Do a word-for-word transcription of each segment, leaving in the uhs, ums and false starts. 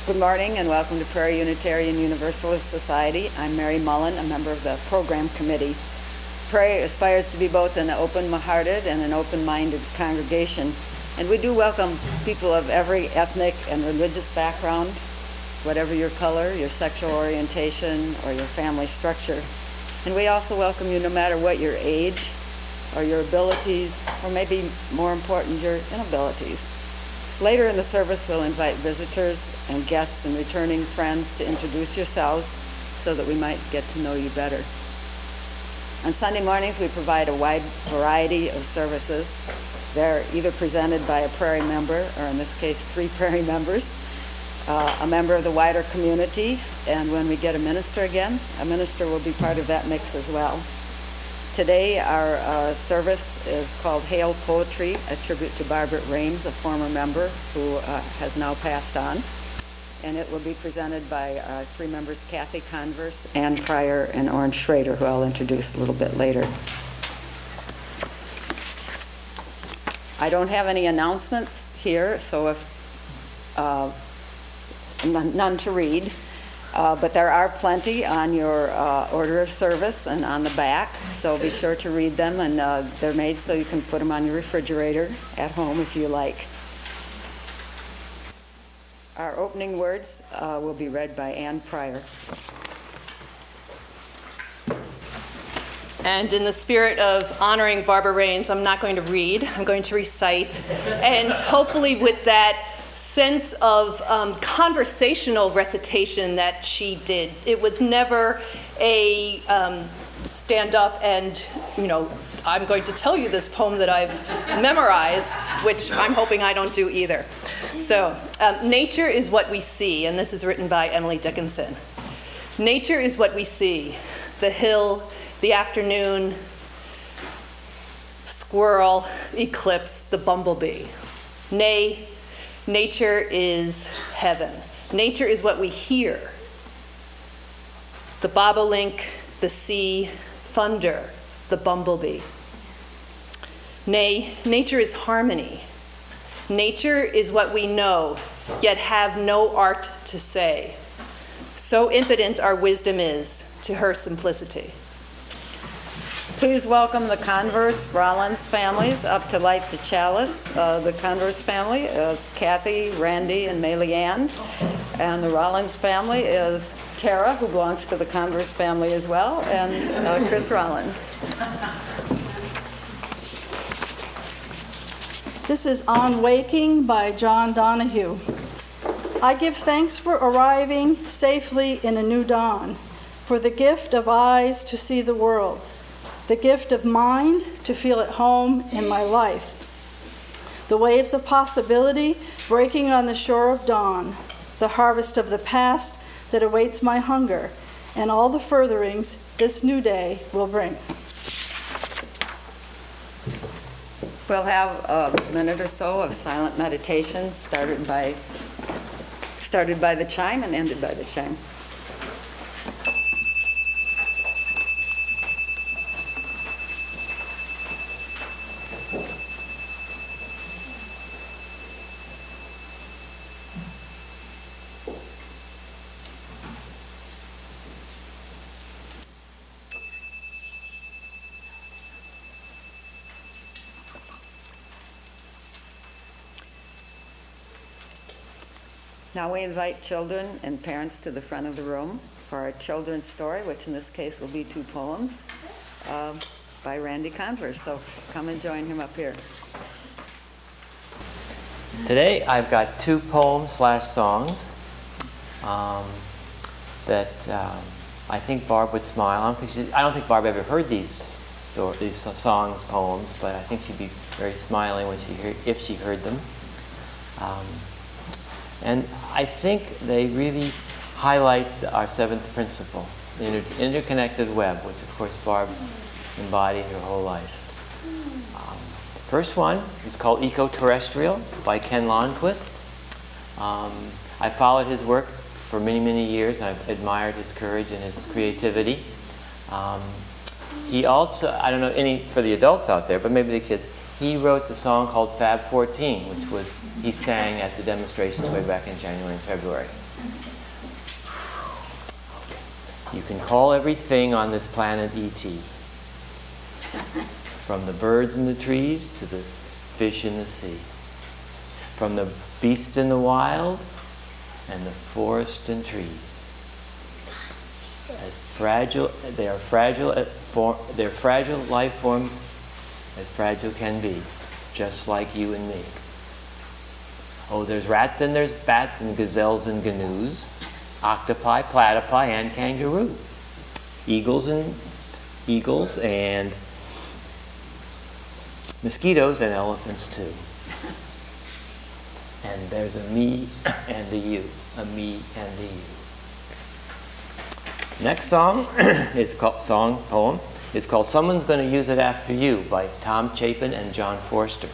Good morning and welcome to Prairie Unitarian Universalist Society. I'm Mary Mullen, a member of the program committee. Prairie aspires to be both an open-hearted and an open-minded congregation, and we do welcome people of every ethnic and religious background, whatever your color, your sexual orientation, or your family structure. And we also welcome you no matter what your age or your abilities, or maybe more important, your inabilities. Later in the service, we'll invite visitors and guests and returning friends to introduce yourselves so that we might get to know you better. On Sunday mornings, we provide a wide variety of services. They're either presented by a Prairie member, or in this case, three Prairie members, uh, a member of the wider community, and when we get a minister again, a minister will be part of that mix as well. Today, our uh, service is called Hail Poetry, a tribute to Barbara Rames, a former member who uh, has now passed on. And it will be presented by uh, three members, Kathy Converse, Ann Pryor, and Orrin Schrader, who I'll introduce a little bit later. I don't have any announcements here, so if uh, none, none to read. Uh, but there are plenty on your uh, order of service and on the back, so be sure to read them, and uh, they're made so you can put them on your refrigerator at home if you like. Our opening words uh, will be read by Ann Pryor. And in the spirit of honoring Barbara Rames, I'm not going to read, I'm going to recite, and hopefully with that sense of um, conversational recitation that she did. It was never a um, stand up and, you know, I'm going to tell you this poem that I've memorized, which I'm hoping I don't do either. So, um, nature is what we see, and this is written by Emily Dickinson. Nature is what we see, the hill, the afternoon, squirrel, eclipse, the bumblebee. Nay, nature is heaven. Nature is what we hear. The bobolink, the sea, thunder, the bumblebee. Nay, nature is harmony. Nature is what we know, yet have no art to say. So impotent our wisdom is to her simplicity. Please welcome the Converse Rollins families up to light the chalice. Uh, the Converse family is Kathy, Randy, and Maylie Ann. And the Rollins family is Tara, who belongs to the Converse family as well, and uh, Chris Rollins. This is On Waking by John Donahue. I give thanks for arriving safely in a new dawn, for the gift of eyes to see the world, the gift of mind to feel at home in my life, the waves of possibility breaking on the shore of dawn, the harvest of the past that awaits my hunger, and all the furtherings this new day will bring. We'll have a minute or so of silent meditation started by, started by the chime and ended by the chime. Now we invite children and parents to the front of the room for our children's story, which in this case will be two poems uh, by Randy Converse. So come and join him up here. Today I've got two poems slash songs um, that um, I think Barb would smile. I don't think she, I don't think Barb ever heard these stories, these songs, poems, but I think she'd be very smiling when she hear, if she heard them. Um, And I think they really highlight our seventh principle, the inter interconnected web, which of course Barb embodied her whole life. Um, the first one is called Eco-Terrestrial by Ken Lonnquist. Um, I followed his work for many, many years, and I've admired his courage and his creativity. Um, he also, I don't know any for the adults out there, but maybe the kids, he wrote the song called Fab fourteen, which was he sang at the demonstrations way back in January and February. You can call everything on this planet E T From the birds in the trees to the fish in the sea. From the beast in the wild and the forest and trees. As fragile, they are fragile, at for, they're fragile life forms as fragile can be, just like you and me. Oh, there's rats and there's bats and gazelles and gnu's, octopi, platypi, and kangaroo. Eagles and eagles and mosquitoes and elephants too. And there's a me and a you, a me and a you. Next song is called song poem is called "Someone's Gonna Use It After You" by Tom Chapin and John Forster.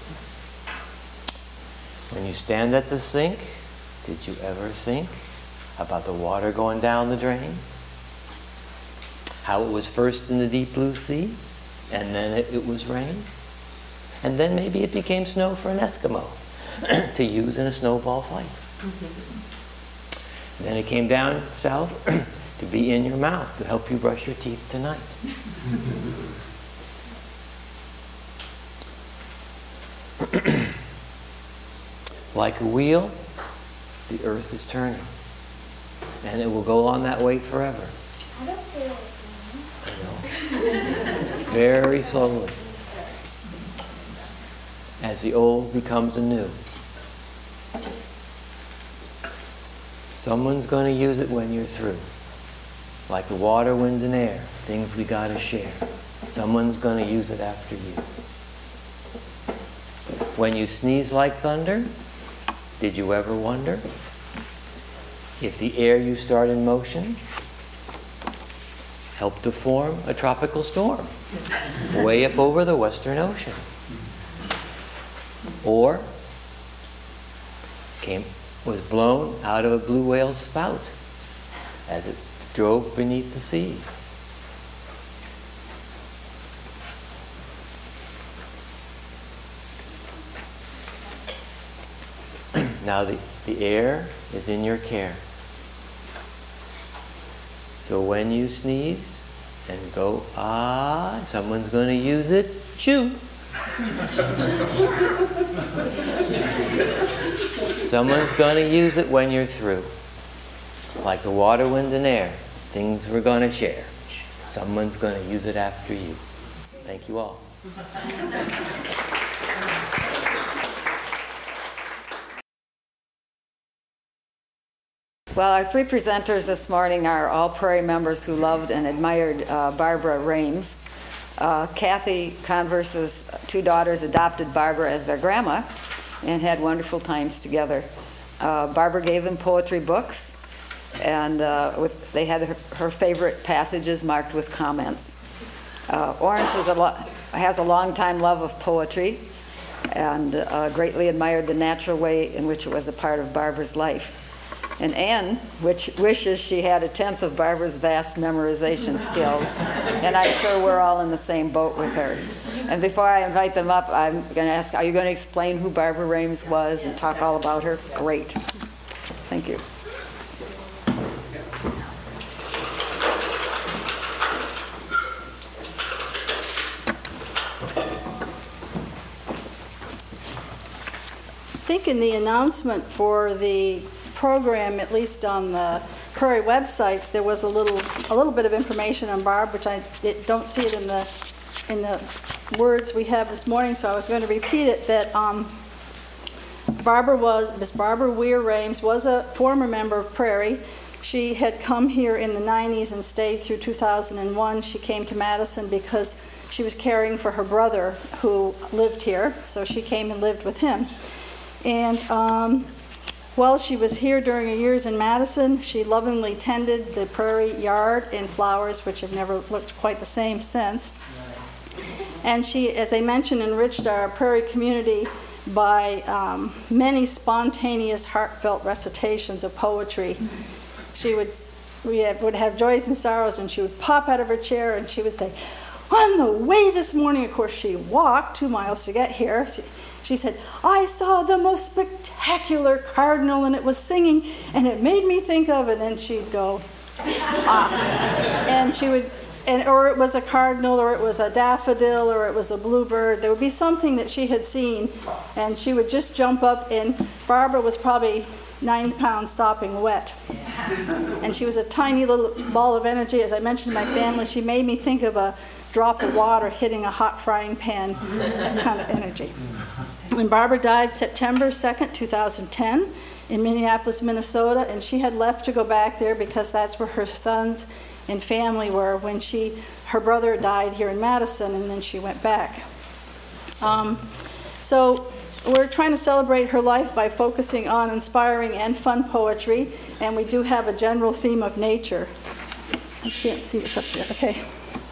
When you stand at the sink, did you ever think about the water going down the drain? How it was first in the deep blue sea, and then it, it was rain, and then maybe it became snow for an Eskimo to use in a snowball fight. Mm-hmm. Then it came down south to be in your mouth to help you brush your teeth tonight. Like a wheel, the earth is turning, and it will go on that way forever. I don't feel it. Very slowly, as the old becomes anew. Someone's going to use it when you're through. Like the water, wind, and air, things we gotta share. Someone's going to use it after you. When you sneeze like thunder, did you ever wonder if the air you start in motion helped to form a tropical storm way up over the Western Ocean? Or came, was blown out of a blue whale's spout as it drove beneath the seas. Now the, the air is in your care. So when you sneeze and go, ah, someone's going to use it, shoo. Someone's going to use it when you're through. Like the water, wind, and air, things we're going to share. Someone's going to use it after you. Thank you all. Well, our three presenters this morning are all Prairie members who loved and admired uh, Barbara Rames. Uh, Kathy Converse's two daughters adopted Barbara as their grandma and had wonderful times together. Uh, Barbara gave them poetry books, and uh, with, they had her, her favorite passages marked with comments. Uh, Orange is a lo- has a long-time love of poetry and uh, greatly admired the natural way in which it was a part of Barbara's life. And Anne, which wishes she had a tenth of Barbara's vast memorization skills. And I'm sure we're all in the same boat with her. And before I invite them up, I'm going to ask, are you going to explain who Barbara Rames was and talk all about her? Great. Thank you. I think in the announcement for the program, at least on the Prairie websites, there was a little a little bit of information on Barb, which I it, don't see it in the in the words we have this morning, so I was going to repeat it. That um, Barbara was Miss Barbara Weir Rames was a former member of Prairie. She had come here in the nineties and stayed through two thousand one. She came to Madison because she was caring for her brother who lived here, so she came and lived with him. And um, Well, she was here during her years in Madison. She lovingly tended the Prairie yard and flowers, which have never looked quite the same since. And she, as I mentioned, enriched our Prairie community by um, many spontaneous, heartfelt recitations of poetry. She would, we have, would have joys and sorrows, and she would pop out of her chair and she would say, on the way this morning, of course, she walked two miles to get here. She, she said, I saw the most spectacular cardinal, and it was singing, and it made me think of, and then she'd go, ah. And she would, and or it was a cardinal, or it was a daffodil, or it was a bluebird. There would be something that she had seen, and she would just jump up, and Barbara was probably ninety pounds sopping wet. And she was a tiny little ball of energy. As I mentioned to my family, she made me think of a drop of water hitting a hot frying pan, that kind of energy. When Barbara died September second, two thousand ten, in Minneapolis, Minnesota, and she had left to go back there because that's where her sons and family were when she, her brother died here in Madison, and then she went back. Um, so we're trying to celebrate her life by focusing on inspiring and fun poetry, and we do have a general theme of nature. I can't see what's up there. Okay.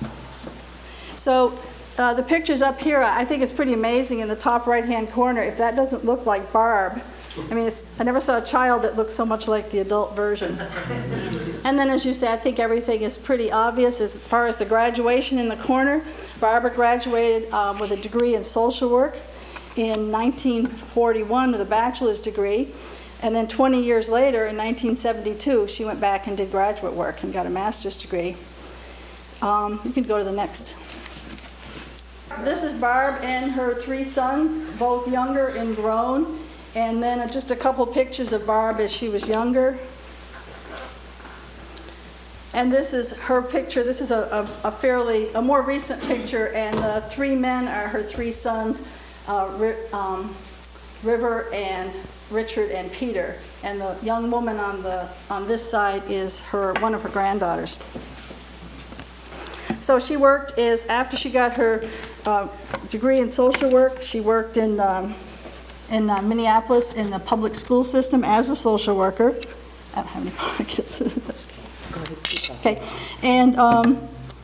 So uh, the pictures up here, I think it's pretty amazing in the top right-hand corner. If that doesn't look like Barb, I mean, it's, I never saw a child that looked so much like the adult version. And then, as you say, I think everything is pretty obvious as far as the graduation in the corner. Barbara graduated um, with a degree in social work in nineteen forty-one with a bachelor's degree. And then twenty years later, in nineteen seventy-two, she went back and did graduate work and got a master's degree. Um, you can go to the next. This is Barb and her three sons, both younger and grown. And then just a couple pictures of Barb as she was younger. And this is her picture. This is a, a, a fairly, a more recent picture, and the three men are her three sons, uh, um, River and Richard and Peter. And the young woman on the on this side is her one of her granddaughters. So she worked as, after she got her uh, degree in social work, she worked in um, in uh, Minneapolis in the public school system as a social worker. I don't have any pockets. Okay, and um,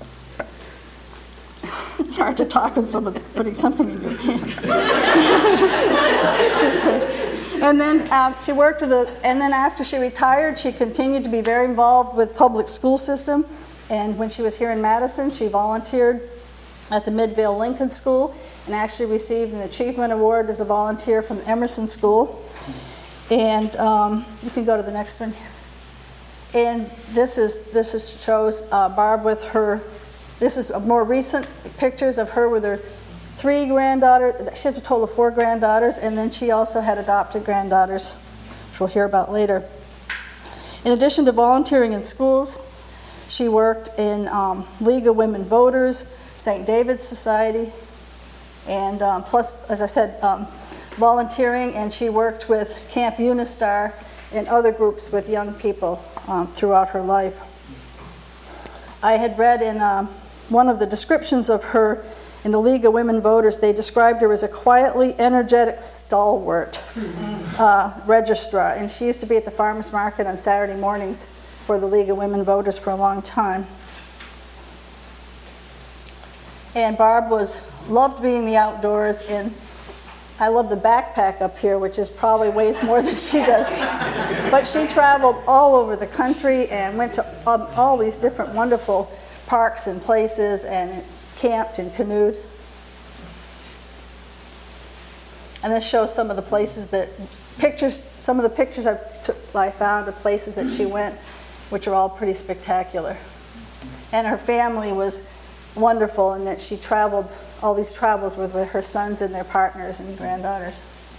it's hard to talk when someone's putting something in your pants. And then um, she worked with a, and then after she retired, she continued to be very involved with public school system. And when she was here in Madison, she volunteered at the Midvale Lincoln School and actually received an achievement award as a volunteer from the Emerson School. And um, you can go to the next one. And this is this is shows uh, Barb with her. This is more recent pictures of her with her three granddaughters. She has a total of four granddaughters, and then she also had adopted granddaughters, which we'll hear about later. In addition to volunteering in schools, she worked in um, League of Women Voters, Saint David's Society, and um, plus, as I said, um, volunteering, and she worked with Camp Unistar and other groups with young people um, throughout her life. I had read in um, one of the descriptions of her in the League of Women Voters, they described her as a quietly energetic stalwart uh, registrar, and she used to be at the farmers market on Saturday mornings for the League of Women Voters for a long time. And Barb was loved being in the outdoors, and I love the backpack up here, which is probably weighs more than she does. But she traveled all over the country and went to um, all these different wonderful parks and places and camped and canoed. And this shows some of the places that, pictures, some of the pictures I, took, I found of places that she went, which are all pretty spectacular. And her family was wonderful in that she traveled all these travels with, with her sons and their partners and granddaughters.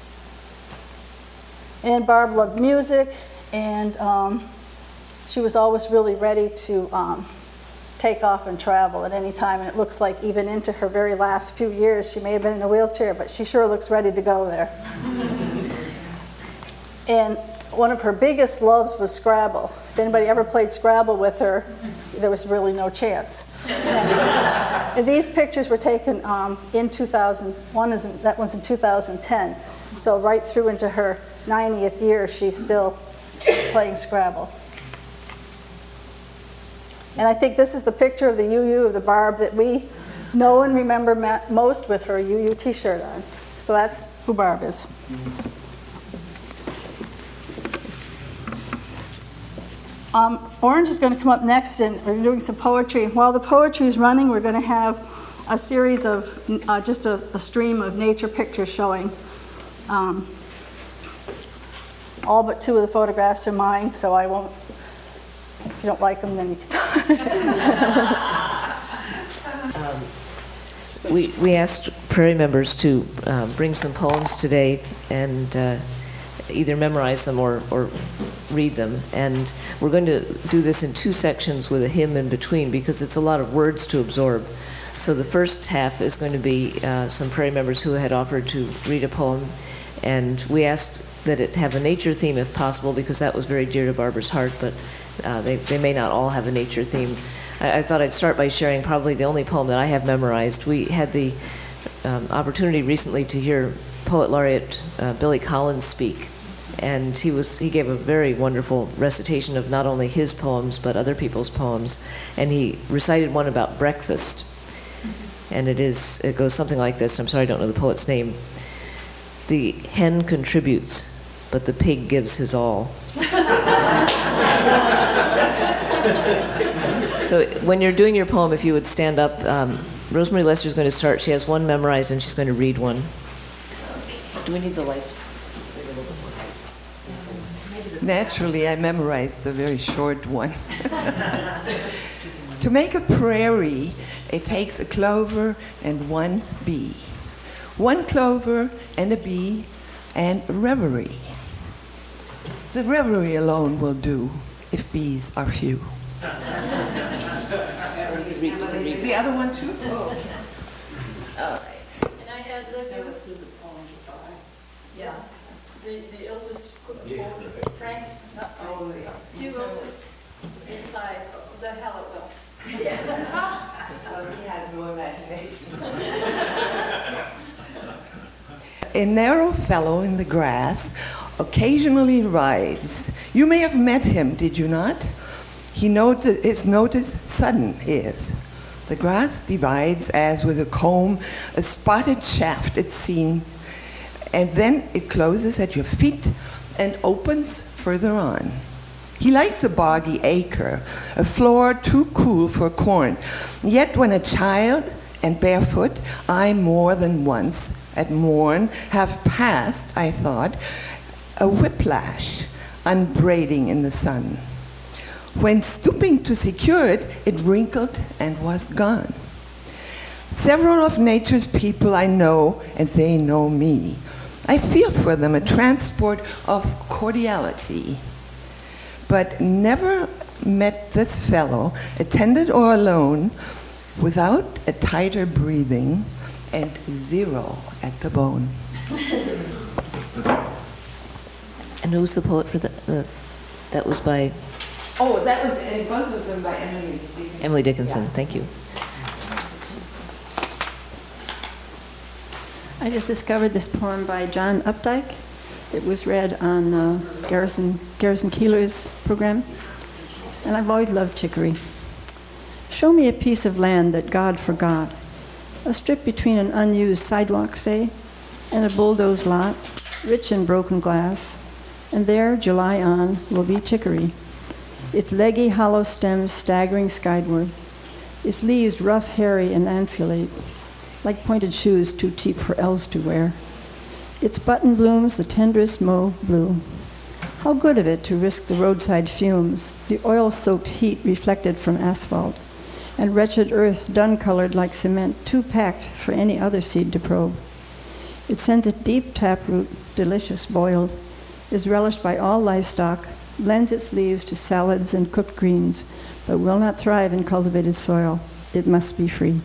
And Barb loved music, and um, she was always really ready to um, take off and travel at any time. And it looks like even into her very last few years, she may have been in a wheelchair, but she sure looks ready to go there. And one of her biggest loves was Scrabble. If anybody ever played Scrabble with her, there was really no chance. And, and these pictures were taken um, in two thousand one, is in, that one's in two thousand ten. So right through into her ninetieth year, she's still playing Scrabble. And I think this is the picture of the U U of the Barb that we know and remember most with her U U t-shirt on. So that's who Barb is. Um, Orange is going to come up next, and we're doing some poetry. And while the poetry is running, we're going to have a series of, uh, just a, a stream of nature pictures showing. Um, all but two of the photographs are mine, so I won't, if you don't like them, then you can talk. We, we asked Prairie members to uh, bring some poems today and uh, either memorize them or, or read them. And we're going to do this in two sections with a hymn in between because it's a lot of words to absorb. So the first half is going to be uh, some Prairie members who had offered to read a poem. And we asked that it have a nature theme if possible because that was very dear to Barbara's heart, but uh, they, they may not all have a nature theme. I, I thought I'd start by sharing probably the only poem that I have memorized. We had the um, opportunity recently to hear Poet Laureate uh, Billy Collins speak, and he was he gave a very wonderful recitation of not only his poems but other people's poems, and he recited one about breakfast, and it is it goes something like this. I'm sorry, I don't know the poet's name. The hen contributes, but the pig gives his all. So when you're doing your poem, if you would stand up, um, Rosemary Lester is going to start. She has one memorized and she's going to read one. Do we need the lights? Naturally, I memorized the very short one. To make a prairie, it takes a clover and one bee. One clover and a bee and reverie. The reverie alone will do if bees are few. The other one too? Oh, okay. All right. And I had those through the poem. Yeah. The, the Iltis, Frank, Oh, they are. Hugh Iltis, inside, the hell it will. Yes. Well, he has no imagination. A narrow fellow in the grass occasionally rides. You may have met him, did you not? He noti- his notice sudden is. The grass divides as with a comb, a spotted shaft it's seen, and then it closes at your feet and opens further on. He likes a boggy acre, a floor too cool for corn. Yet when a child and barefoot, I more than once at morn have passed, I thought, a whiplash unbraiding in the sun. When stooping to secure it, it wrinkled and was gone. Several of nature's people I know, and they know me. I feel for them a transport of cordiality, but never met this fellow, attended or alone, without a tighter breathing and zero at the bone. And who's the poet for that? The, that was by Oh, that was uh, both of them by Emily Dickinson. Emily Dickinson. Yeah. Thank you. I just discovered this poem by John Updike. It was read on uh, Garrison, Garrison Keillor's program, and I've always loved chicory. Show me a piece of land that God forgot, a strip between an unused sidewalk, say, and a bulldozed lot, rich in broken glass, and there, July on, will be chicory. Its leggy, hollow stems staggering skyward, its leaves rough, hairy, and lanceolate, like pointed shoes too cheap for elves to wear. Its button blooms the tenderest mauve blue. How good of it to risk the roadside fumes, the oil-soaked heat reflected from asphalt, and wretched earth dun-colored like cement, too packed for any other seed to probe. It sends a deep taproot, delicious boiled, is relished by all livestock, lends its leaves to salads and cooked greens, but will not thrive in cultivated soil. It must be free.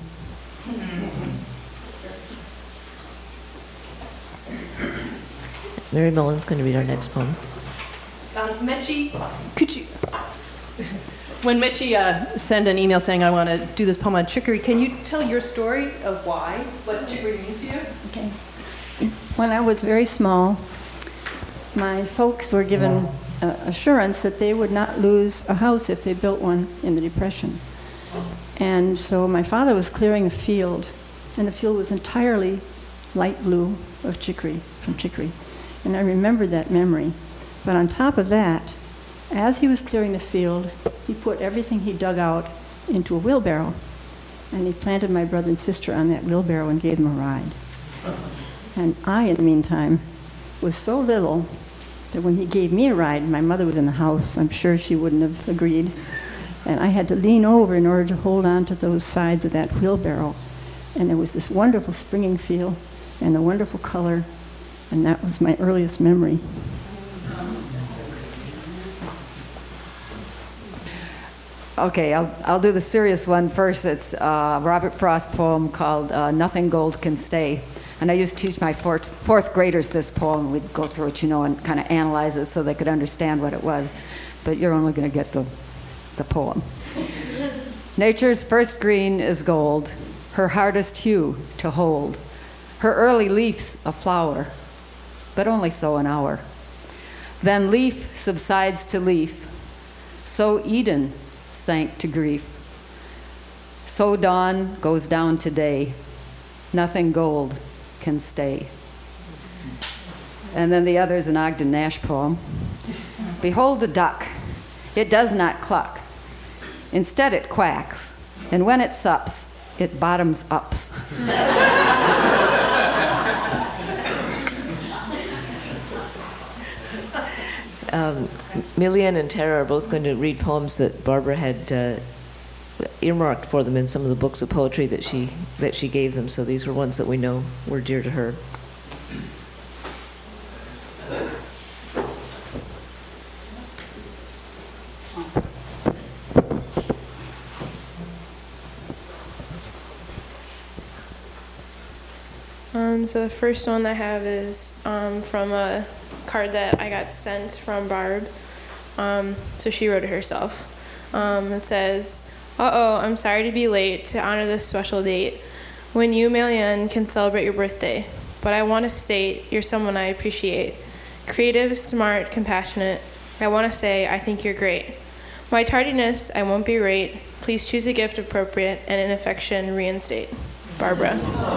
Mary Mullen's going to read our next poem. Um, Mechi, could you, when Mechi uh, sent an email saying, I want to do this poem on chicory, can you tell your story of why, what chicory means to you? Okay. When I was very small, my folks were given uh, assurance that they would not lose a house if they built one in the Depression. And so my father was clearing a field, and the field was entirely light blue of chicory, from chicory. And I remember that memory. But on top of that, as he was clearing the field, he put everything he dug out into a wheelbarrow. and he planted my brother and sister on that wheelbarrow and gave them a ride. And I, in the meantime, was so little that when he gave me a ride, my mother was in the house. I'm sure she wouldn't have agreed. And I had to lean over in order to hold on to those sides of that wheelbarrow. And there was this wonderful springing feel and a wonderful color, and that was my earliest memory. Okay, I'll, I'll do the serious one first. It's a Robert Frost poem called uh, Nothing Gold Can Stay. And I used to teach my fourth, fourth graders this poem. We'd go through it, you know, and kind of analyze it so they could understand what it was. But you're only going to get the, the poem. Nature's first green is gold, her hardest hue to hold. Her early leaf's a flower, but only so an hour. Then leaf subsides to leaf, so Eden sank to grief. So dawn goes down to day, nothing gold can stay. And then the other is an Ogden Nash poem. Behold the duck, it does not cluck. Instead it quacks, and when it sups, it bottoms ups. Um, Milian and Tara are both going to read poems that Barbara had uh, earmarked for them in some of the books of poetry that she that she gave them. So these were ones that we know were dear to her. Um, so the first one I have is um, from a card that I got sent from Barb. Um, so she wrote it herself. Um, it says, "Uh-oh, I'm sorry to be late to honor this special date when you, Milian, can celebrate your birthday. But I want to state you're someone I appreciate. Creative, smart, compassionate. I want to say I think you're great. My tardiness, I won't berate. Please choose a gift appropriate and in affection reinstate. Barbara."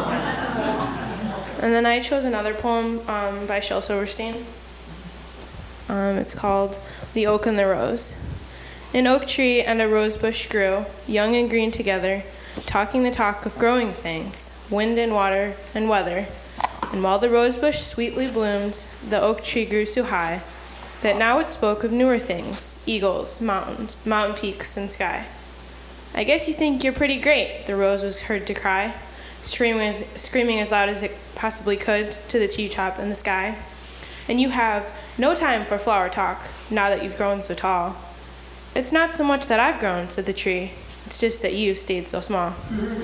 And then I chose another poem um, by Shel Silverstein. Um, it's called The Oak and the Rose. An oak tree and a rose bush grew, young and green together, talking the talk of growing things, wind and water and weather. And while the rose bush sweetly bloomed, the oak tree grew so high that now it spoke of newer things, eagles, mountains, mountain peaks, and sky. I guess you think you're pretty great, the rose was heard to cry, screaming as, screaming as loud as it possibly could to the treetop in the sky. And you have no time for flower talk, now that you've grown so tall. It's not so much that I've grown, said the tree. It's just that you've stayed so small.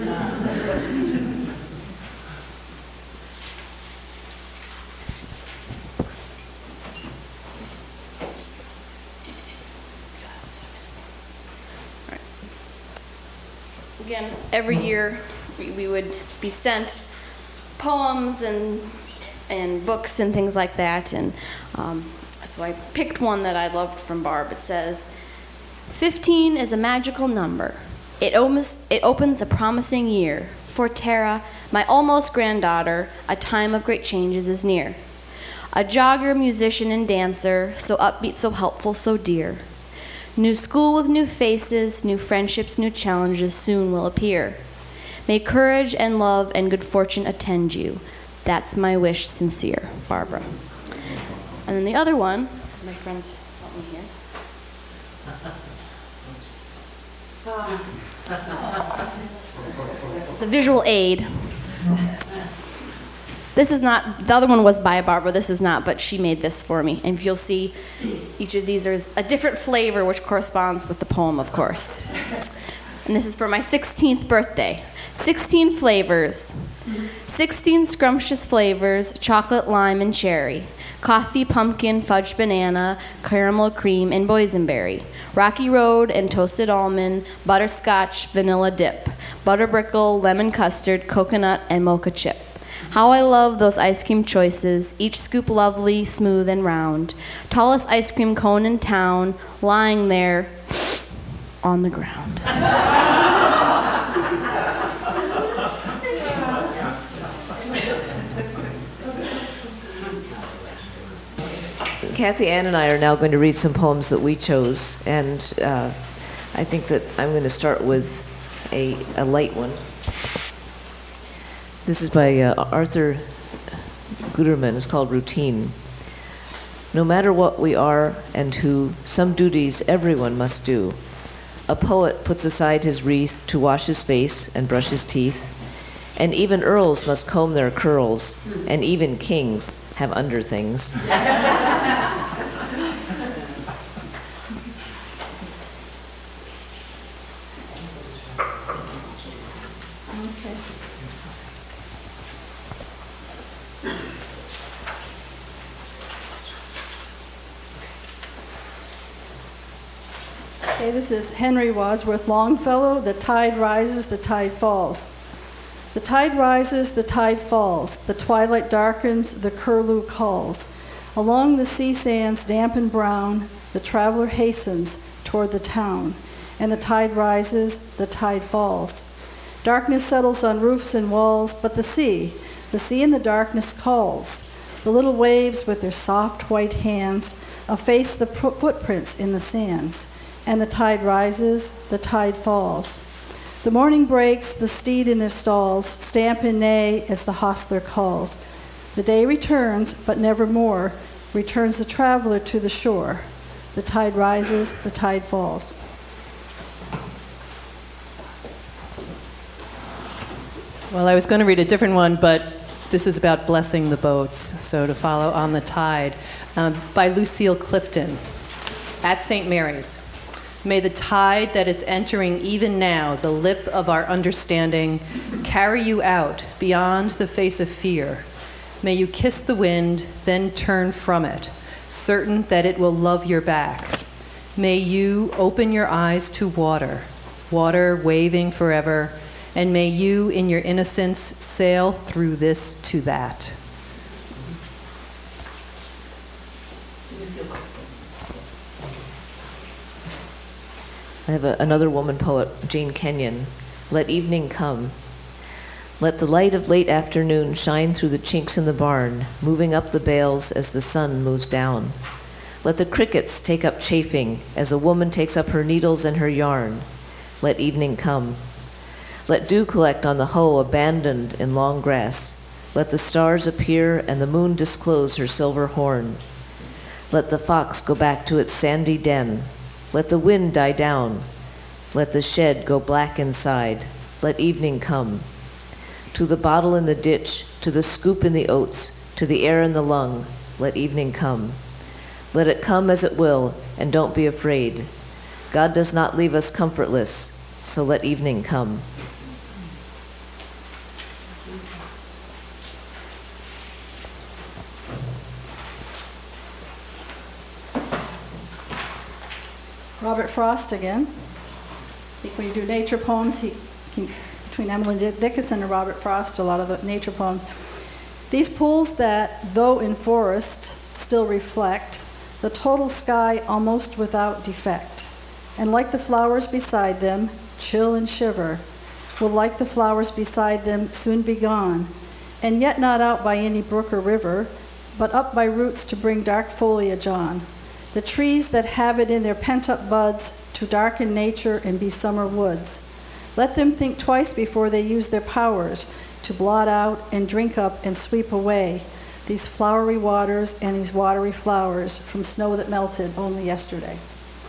Again, every year we, we would be sent poems and and books and things like that, and um, so I picked one that I loved from Barb. It says, fifteen is a magical number. It, opens, it opens a promising year. For Tara, my almost granddaughter, a time of great changes is near. A jogger, musician, and dancer, so upbeat, so helpful, so dear. New school with new faces, new friendships, new challenges soon will appear. May courage and love and good fortune attend you. That's my wish sincere, Barbara. And then the other one, my friends help me here. It's a visual aid. This is not, the other one was by Barbara, this is not, but she made this for me. And you'll see each of these is a different flavor, which corresponds with the poem, of course. And this is for my sixteenth birthday. sixteen flavors. sixteen scrumptious flavors, chocolate, lime, and cherry. Coffee, pumpkin, fudge, banana, caramel, cream, and boysenberry. Rocky Road and toasted almond, butterscotch, vanilla dip. Butterbrickle, lemon custard, coconut, and mocha chip. How I love those ice cream choices, each scoop lovely, smooth, and round. Tallest ice cream cone in town, lying there on the ground. Kathy Ann and I are now going to read some poems that we chose, and uh, I think that I'm going to start with a, a light one. This is by uh, Arthur Guterman. It's called Routine. No matter what we are and who, some duties everyone must do. A poet puts aside his wreath to wash his face and brush his teeth, and even earls must comb their curls, and even kings have underthings. Okay, this is Henry Wadsworth Longfellow, The Tide Rises, the Tide Falls. The tide rises, the tide falls, the twilight darkens, the curlew calls. Along the sea sands damp and brown, the traveler hastens toward the town, and the tide rises, the tide falls. Darkness settles on roofs and walls, but the sea, the sea in the darkness calls. The little waves with their soft white hands efface the footprints in the sands, and the tide rises, the tide falls. The morning breaks, the steed in their stalls stamp and neigh as the hostler calls. The day returns, but never more, returns the traveler to the shore. The tide rises, the tide falls. Well, I was going to read a different one, but this is about blessing the boats, so to follow On the Tide, um, by Lucille Clifton, at Saint Mary's. May the tide that is entering even now, the lip of our understanding, carry you out beyond the face of fear. May you kiss the wind, then turn from it, certain that it will love your back. May you open your eyes to water, water waving forever, and may you, in your innocence, sail through this to that. I have a, another woman poet, Jane Kenyon. Let evening come. Let the light of late afternoon shine through the chinks in the barn, moving up the bales as the sun moves down. Let the crickets take up chafing as a woman takes up her needles and her yarn. Let evening come. Let dew collect on the hoe abandoned in long grass. Let the stars appear and the moon disclose her silver horn. Let the fox go back to its sandy den. Let the wind die down. Let the shed go black inside. Let evening come. To the bottle in the ditch, to the scoop in the oats, to the air in the lung, let evening come. Let it come as it will, and don't be afraid. God does not leave us comfortless, so let evening come. Robert Frost again. I think when you do nature poems, he, he, between Emily Dickinson and Robert Frost, a lot of the nature poems. These pools that, though in forest, still reflect the total sky almost without defect, and like the flowers beside them, chill and shiver, will like the flowers beside them soon be gone, and yet not out by any brook or river, but up by roots to bring dark foliage on. The trees that have it in their pent-up buds to darken nature and be summer woods. Let them think twice before they use their powers to blot out and drink up and sweep away these flowery waters and these watery flowers from snow that melted only yesterday.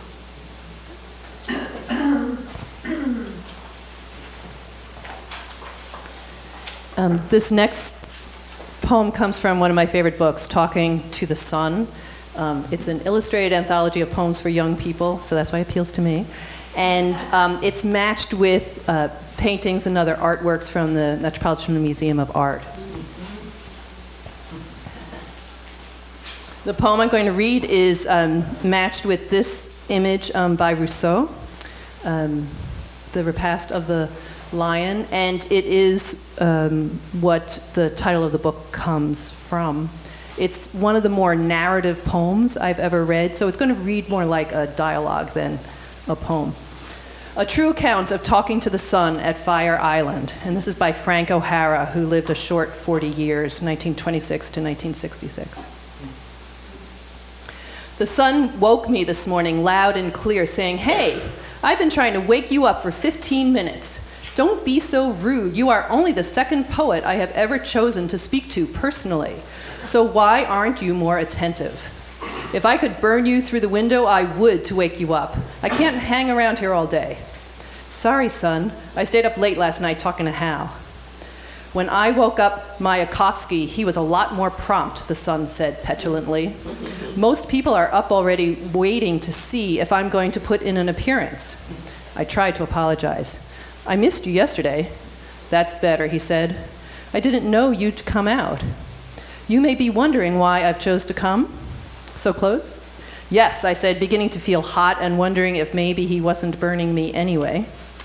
Um, this next poem comes from one of my favorite books, Talking to the Sun. Um, it's an illustrated anthology of poems for young people, so that's why it appeals to me. And um, it's matched with uh, paintings and other artworks from the Metropolitan Museum of Art. The poem I'm going to read is um, matched with this image um, by Rousseau, um, The Repast of the Lion, and it is um, what the title of the book comes from. It's one of the more narrative poems I've ever read, so it's going to read more like a dialogue than a poem. A true account of talking to the sun at Fire Island, and this is by Frank O'Hara, who lived a short forty years, nineteen twenty-six to nineteen sixty-six. The sun woke me this morning loud and clear, saying, "Hey, I've been trying to wake you up for fifteen minutes. Don't be so rude. You are only the second poet I have ever chosen to speak to personally. So why aren't you more attentive? If I could burn you through the window, I would to wake you up. I can't hang around here all day. Sorry, son. I stayed up late last night talking to Hal. When I woke up Mayakovsky, he was a lot more prompt, the son said petulantly. Most people are up already waiting to see if I'm going to put in an appearance. I tried to apologize. I missed you yesterday. That's better, he said. I didn't know you'd come out. You may be wondering why I've chose to come. So close? Yes, I said, beginning to feel hot and wondering if maybe he wasn't burning me anyway.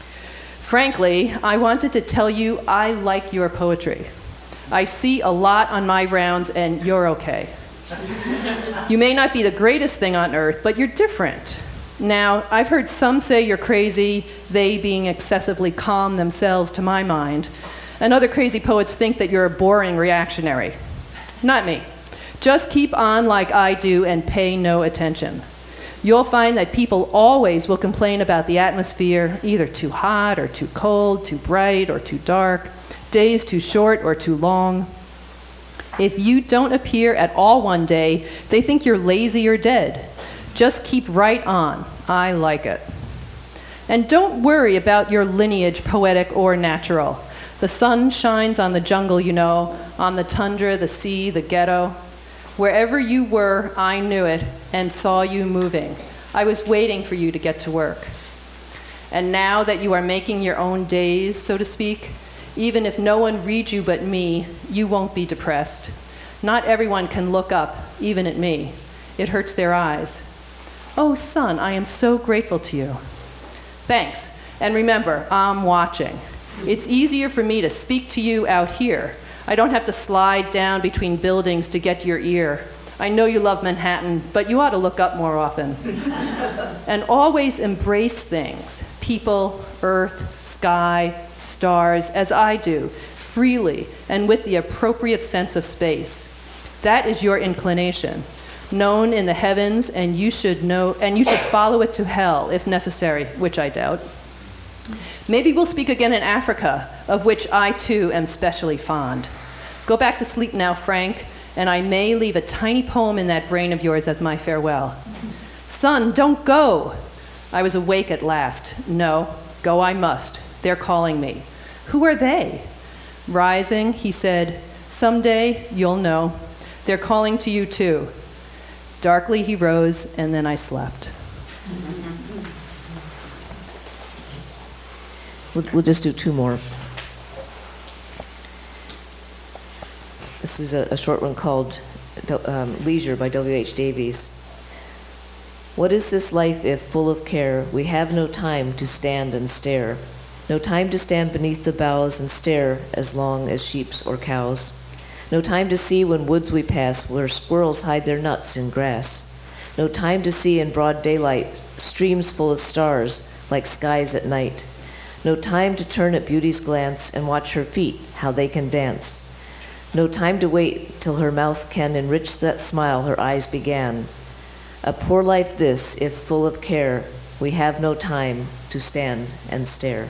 Frankly, I wanted to tell you I like your poetry. I see a lot on my rounds, and you're okay. You may not be the greatest thing on earth, but you're different. Now, I've heard some say you're crazy, they being excessively calm themselves to my mind, and other crazy poets think that you're a boring reactionary. Not me. Just keep on like I do and pay no attention. You'll find that people always will complain about the atmosphere, either too hot or too cold, too bright or too dark, days too short or too long. If you don't appear at all one day, they think you're lazy or dead. Just keep right on. I like it. And don't worry about your lineage, poetic or natural. The sun shines on the jungle, you know, on the tundra, the sea, the ghetto. Wherever you were, I knew it and saw you moving. I was waiting for you to get to work. And now that you are making your own days, so to speak, even if no one reads you but me, you won't be depressed. Not everyone can look up, even at me. It hurts their eyes. Oh, son, I am so grateful to you. Thanks. And remember, I'm watching. It's easier for me to speak to you out here. I don't have to slide down between buildings to get your ear. I know you love Manhattan, but you ought to look up more often. And always embrace things, people, earth, sky, stars, as I do, freely and with the appropriate sense of space. That is your inclination, known in the heavens, and you should know, and you should follow it to hell if necessary, which I doubt. Maybe we'll speak again in Africa, of which I too am specially fond. Go back to sleep now, Frank, and I may leave a tiny poem in that brain of yours as my farewell. Son, don't go! I was awake at last. No, go I must. They're calling me. Who are they? Rising, he said, someday you'll know. They're calling to you too. Darkly he rose, and then I slept. We'll, we'll just do two more. This is a, a short one called um, Leisure by W H Davies. What is this life if, full of care, we have no time to stand and stare, no time to stand beneath the boughs and stare as long as sheep's or cows, no time to see when woods we pass where squirrels hide their nuts in grass, no time to see in broad daylight streams full of stars like skies at night, no time to turn at beauty's glance and watch her feet, how they can dance. No time to wait till her mouth can enrich that smile her eyes began. A poor life this, if full of care, we have no time to stand and stare.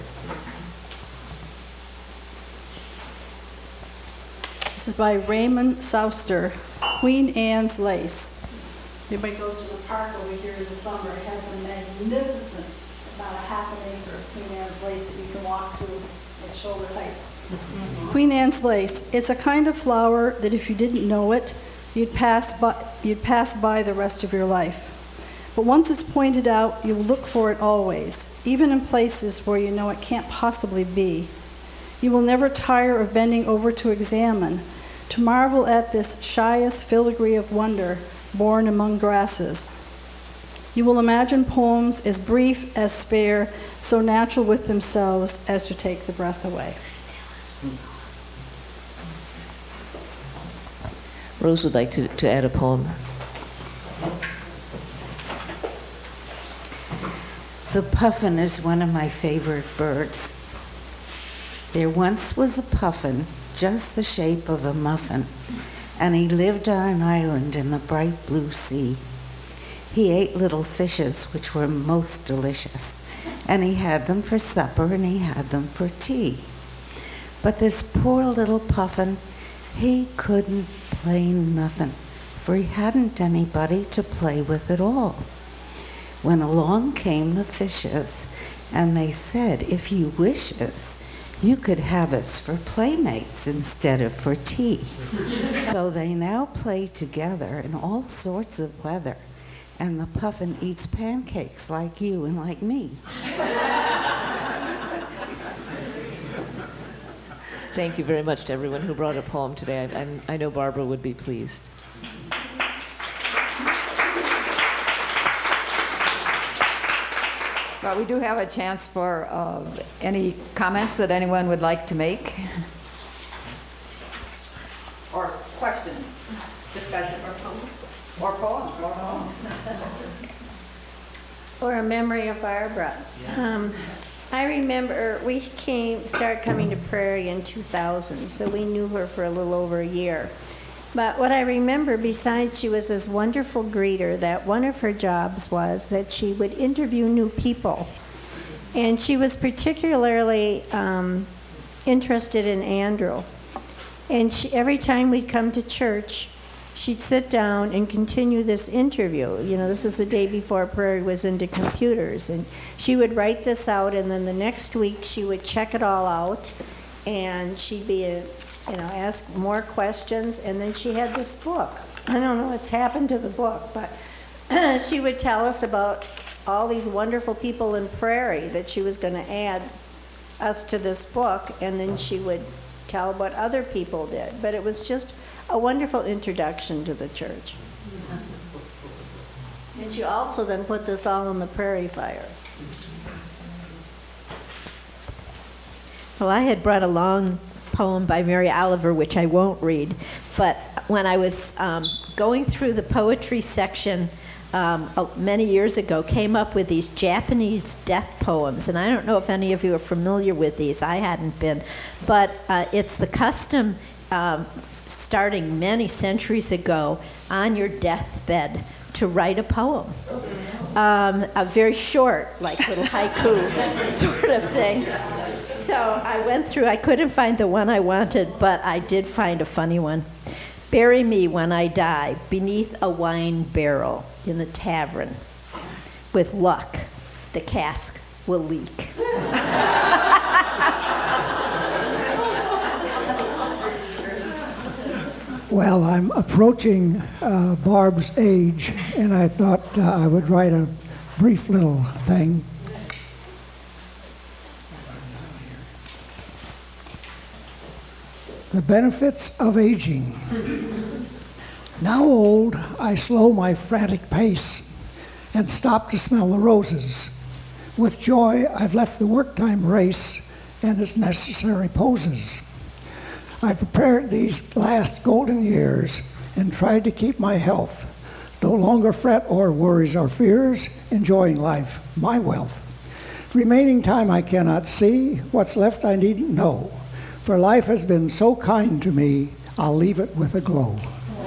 This is by Raymond Souster, Queen Anne's Lace. Everybody goes to the park over here in the summer. It has a magnificent, about a half an acre of Queen Anne's lace that you can walk through at shoulder height. Mm-hmm. Queen Anne's lace. It's a kind of flower that if you didn't know it, you'd pass by, you'd pass by the rest of your life. But once it's pointed out, you'll look for it always, even in places where you know it can't possibly be. You will never tire of bending over to examine, to marvel at this shyest filigree of wonder born among grasses. You will imagine poems as brief as spare, so natural with themselves as to take the breath away. Rose would like to, to add a poem. The puffin is one of my favorite birds. There once was a puffin, just the shape of a muffin, and he lived on an island in the bright blue sea. He ate little fishes, which were most delicious, and he had them for supper, and he had them for tea. But this poor little Puffin, he couldn't play nothing, for he hadn't anybody to play with at all. When along came the fishes, and they said, if you wishes, you could have us for playmates instead of for tea. So they now play together in all sorts of weather, and the Puffin eats pancakes like you and like me. Thank you very much to everyone who brought a poem today. I, I'm, I know Barbara would be pleased. Well, we do have a chance for uh, any comments that anyone would like to make. Or questions, discussion, or poems. Or poems, or poems. Or a memory of Barbara. Um, I remember we came, started coming to Prairie in two thousand, so we knew her for a little over a year. But what I remember, besides she was this wonderful greeter, that one of her jobs was that she would interview new people. And she was particularly um, interested in Andrew. And she, every time we'd come to church, she'd sit down and continue this interview. You know, this is the day before Prairie was into computers. And she would write this out, and then the next week she would check it all out, and she'd be, a, you know, ask more questions, and then she had this book. I don't know what's happened to the book, but she would tell us about all these wonderful people in Prairie that she was going to add us to this book, and then she would tell what other people did. But it was just a wonderful introduction to the church. And she also then put this all in the Prairie Fire. Well, I had brought a long poem by Mary Oliver, which I won't read, but when I was um, going through the poetry section um, uh, many years ago, came up with these Japanese death poems, and I don't know if any of you are familiar with these. I hadn't been, but uh, it's the custom um, starting many centuries ago on your deathbed to write a poem. Um, a very short, like little haiku sort of thing. So I went through, I couldn't find the one I wanted, but I did find a funny one. Bury me when I die beneath a wine barrel in a tavern. With luck, the cask will leak. Well, I'm approaching uh, Barb's age, and I thought uh, I would write a brief little thing. The benefits of aging. Now old, I slow my frantic pace and stop to smell the roses. With joy, I've left the work time race and its necessary poses. I prepared these last golden years and tried to keep my health. No longer fret or worries or fears, enjoying life, my wealth. Remaining time I cannot see, what's left I needn't know. For life has been so kind to me, I'll leave it with a glow.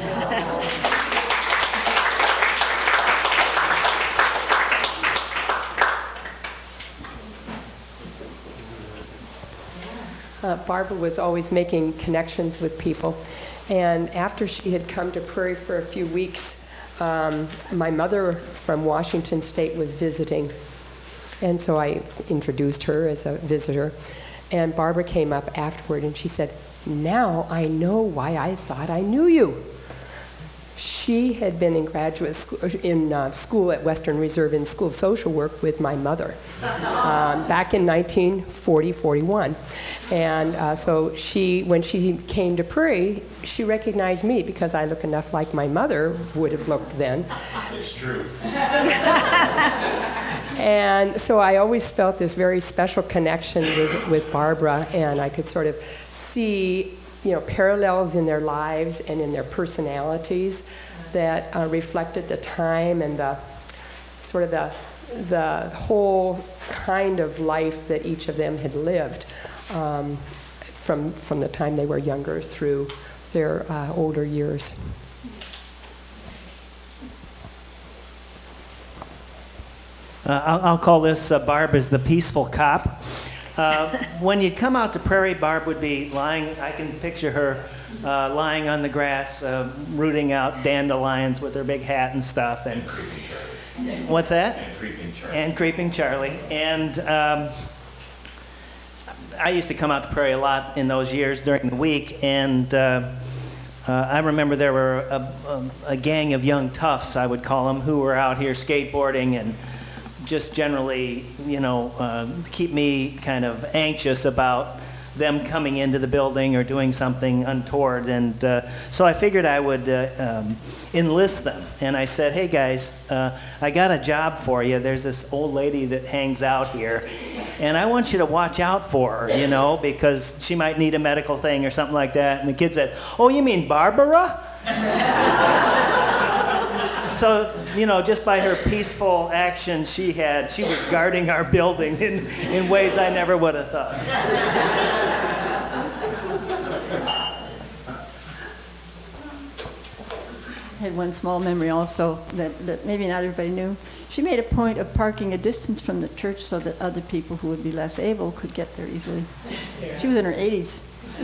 Uh, Barbara was always making connections with people. And after she had come to Prairie for a few weeks, um, my mother from Washington State was visiting. And so I introduced her as a visitor. And Barbara came up afterward and she said, "Now I know why I thought I knew you." She had been in graduate school, in uh, school at Western Reserve in School of Social Work with my mother um, back in nineteen forty, forty-one. And uh, so she, when she came to Prairie, she recognized me because I look enough like my mother would have looked then. It's true. And so I always felt this very special connection with, with Barbara, and I could sort of see, you know, parallels in their lives and in their personalities that uh, reflected the time and the sort of the the whole kind of life that each of them had lived um, from from the time they were younger through their uh, older years. Uh, I'll, I'll call this uh, Barb as the peaceful cop. Uh, when you'd come out to Prairie, Barb would be lying, I can picture her uh, lying on the grass, uh, rooting out dandelions with her big hat and stuff. And what's that? And Creeping Charlie. And Creeping Charlie. And um, I used to come out to Prairie a lot in those years during the week, and uh, uh, I remember there were a, a, a gang of young toughs, I would call them, who were out here skateboarding and just generally, you know, uh, keep me kind of anxious about them coming into the building or doing something untoward. And uh, so I figured I would uh, um, enlist them. And I said, hey guys, uh, I got a job for you. There's this old lady that hangs out here, and I want you to watch out for her, you know, because she might need a medical thing or something like that. And the kid said, oh, you mean Barbara? So, you know, just by her peaceful action she had, she was guarding our building in, in ways I never would have thought. I had one small memory also that, that maybe not everybody knew. She made a point of parking a distance from the church so that other people who would be less able could get there easily. She was in her eighties.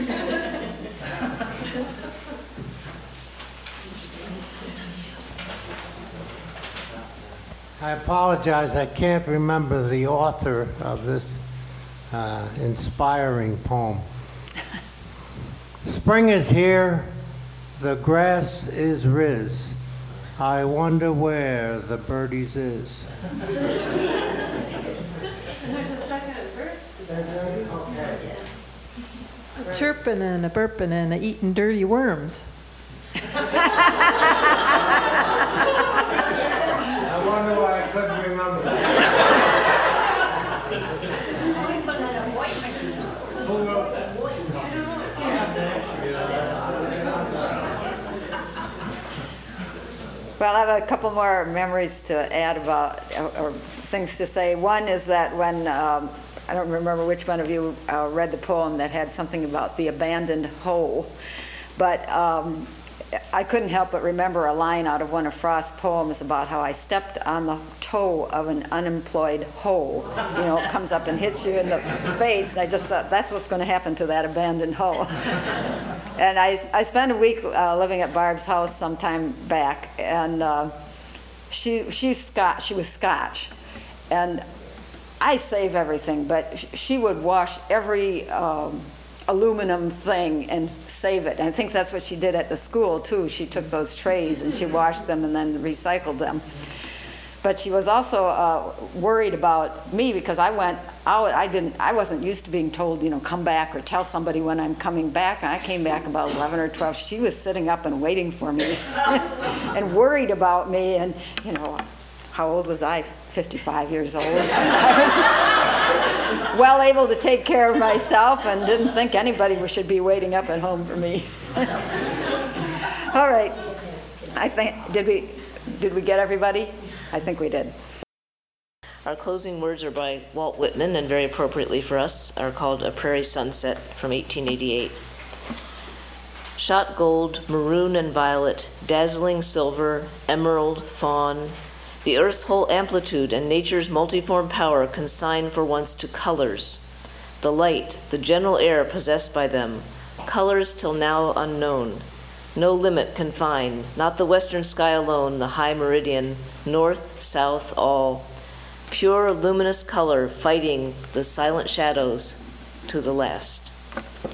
I apologize, I can't remember the author of this uh, inspiring poem. Spring is here, the grass is riz. I wonder where the birdies is. There's a second verse. A chirping and a burping and a eating dirty worms. I wonder why I couldn't remember that. Who wrote that? Well, I have a couple more memories to add about, or, or things to say. One is that when, um, I don't remember which one of you uh, read the poem that had something about the abandoned hoe, but um, I couldn't help but remember a line out of one of Frost's poems about how I stepped on the toe of an unemployed hoe. You know, it comes up and hits you in the face. And I just thought, that's what's going to happen to that abandoned hoe. And I, I spent a week uh, living at Barb's house some time back, and uh, she, she's Scotch, she was Scotch. And I save everything, but sh she would wash every um, aluminum thing and save it. And I think that's what she did at the school too. She took those trays and she washed them and then recycled them. But she was also uh, worried about me because I went out. I didn't. I wasn't used to being told, you know, come back or tell somebody when I'm coming back. And I came back about eleven or twelve. She was sitting up and waiting for me, and worried about me. And you know, how old was I? fifty-five years old. I was well able to take care of myself and didn't think anybody should be waiting up at home for me. All right. I think did we did we get everybody? I think we did. Our closing words are by Walt Whitman, and very appropriately for us, are called A Prairie Sunset from eighteen eighty-eight. Shot gold, maroon and violet, dazzling silver, emerald, fawn, the earth's whole amplitude and nature's multiform power consign for once to colors. The light, the general air possessed by them, colors till now unknown. No limit confine, not the western sky alone, the high meridian, north, south, all. Pure luminous color fighting the silent shadows to the last.